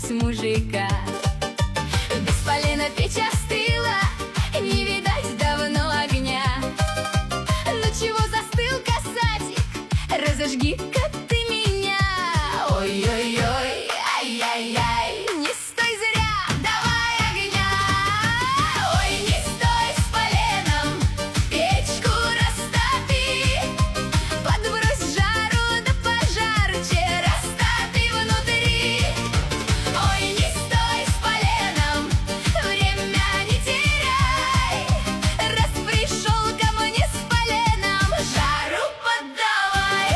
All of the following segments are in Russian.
дождалась мужика. Без полена печь остыла, не видать давно огня. Ну чего застыл, касатик, разожги-ка ты меня. Ой-ой-ой, ай-яй-яй, не стой зря, давай огня. Ой, не стой с поленом, печку растопи, подбрось жару да пожарче, растопи внутри. Ой, не стой с поленом, время не теряй, раз пришел ко мне с поленом, жару поддавай.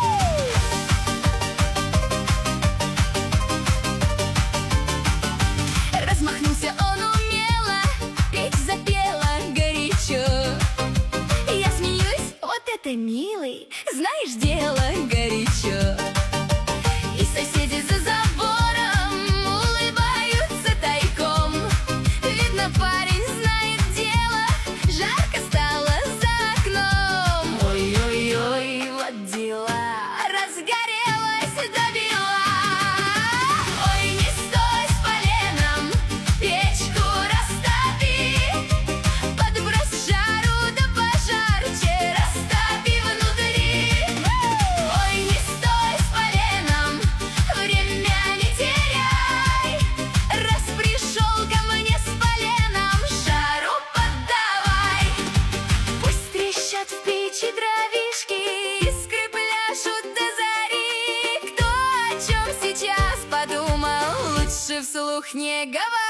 Размахнулся он умело, печь запела горячо. Я смеюсь, вот это милый, знаешь, дело горячо. И соседи за забором улыбаются тайком. Видно, парень знает дело, жарко стало за окном. Ой-ой-ой, вот дела, разгорелась до бела. Ой, не стой с поленом, печку растопи, подбрось жару да пожарче, растопи внутри. Ой, не стой с поленом, время не теряй, раз пришел ко мне с поленом, жару поддавай. Пусть трещат в печи дровишки, искры пляшут до зари. Кто о чем сейчас подумал, лучше вслух не говори.